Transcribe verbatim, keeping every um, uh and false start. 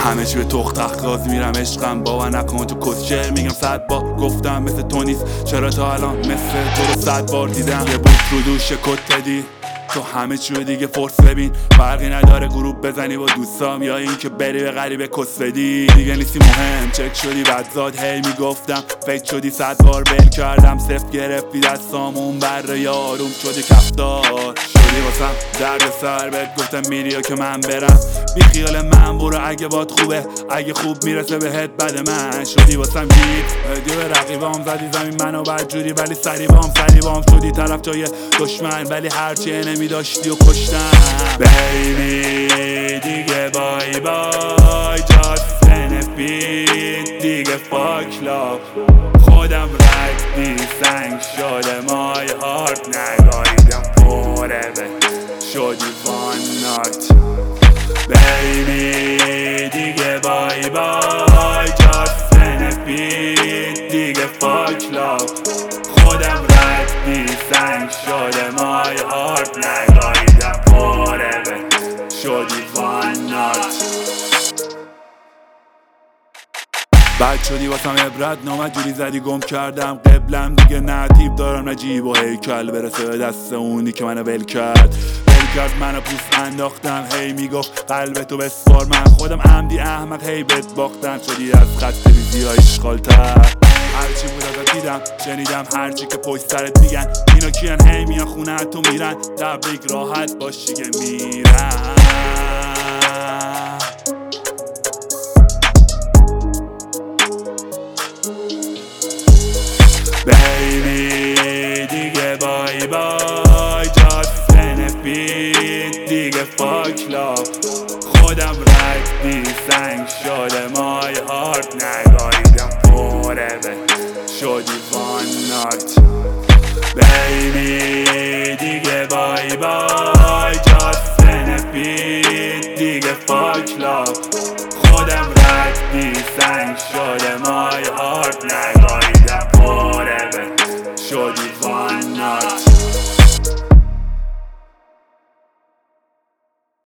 همه چی به تخت تخت میرم عشقم باور نکن تو کسچر میگم صد بار گفتم مثل تو نیست چرا تا الان مثل تو رو صد بار دیدم یه بود رو دوش کت دادی تو همه چیو دیگه فرس ببین فرقی نداره گروپ بزنی با دوستام یا این که بری به غریبه کس بدی دیگه نیستی مهم چک شدی بدزاد هی میگفتم فکر شدی صد بار بل کردم صفت گرفتی دستام اون بر یا آروم شدی کفتار شدی واسم درد سر بهت گفتم میری یا که من برم بی خیال من برو اگه باد خوبه اگه خوب میرسه بهت بد من شدی واسم گیر هدیه به رقیبام زدی زمین منو بدجوری ولی سریبام سریبام شدی طرف جای دشمن ولی هرچی نمی داشتی و کشتم بیبی دیگه بای بای just benefit دیگه fuck love خودم رد سنگ شده my heart نگاهیدم forever شدی one night بیبی دیگه بای بای just benefit دیگه fuck love خودم رد سنگ شده my heart نگاهیدم forever شدی one night بد شدی واسم عبرت نامد جوری زدی گم کردم قبلم دیگه نتیب دارم نجیب و هیکل برسه به دست اونی که منو ول کرد ول کرد منو پوست انداختم هی میگفت قلبتو بسپار من خودم عمدی احمق هی بهت باختم شدی از خط ریزی های اشغالتر هرچی بود ازت دیدم شنیدم هرچی که پشت سرت میگن اینا کیان هی میان خونه تو میرن تبریک راحت باشی که میرن بیبی دیگه بای بای just benefit دیگه fuck love خودم رد سنگ شده my heart نگاهیدم forever شدی one night بیبی دیگه بای بای just benefit دیگه fuck love خودم رد سنگ شده my